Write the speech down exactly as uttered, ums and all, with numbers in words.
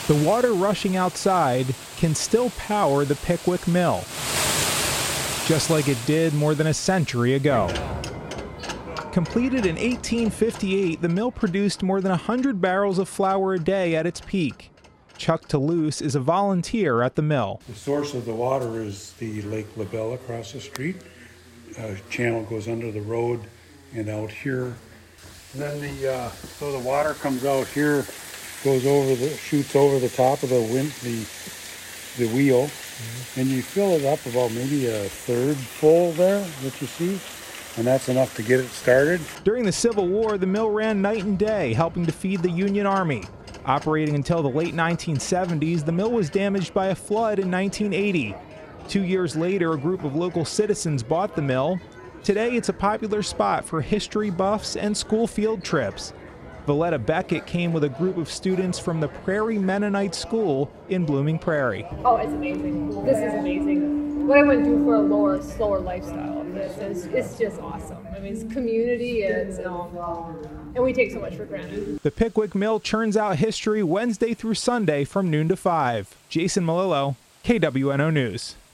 The water rushing outside can still power the Pickwick Mill, just like it did more than a century ago. Completed in eighteen fifty-eight, the mill produced more than one hundred barrels of flour a day at its peak. Chuck Toulouse is a volunteer at the mill. The source of the water is the Lake LaBelle across the street. Uh, channel goes under the road and out here. And then the uh, so the water comes out here, goes over the shoots over the top of the wind the the wheel, mm-hmm. and you fill it up about maybe a third full there that you see. And that's enough to get it started. During the Civil War, the mill ran night and day, helping to feed the Union Army. Operating until the late nineteen seventies, the mill was damaged by a flood in nineteen eighty. Two years later, a group of local citizens bought the mill. Today, it's a popular spot for history buffs and school field trips. Valletta Beckett came with a group of students from the Prairie Mennonite School in Blooming Prairie. Oh, it's amazing. This is amazing. What I wouldn't do for a lower, slower lifestyle of this is it's just awesome. I mean, it's community, it's, um, and we take so much for granted. The Pickwick Mill churns out history Wednesday through Sunday from noon to five. Jason Malillo, K W N O News.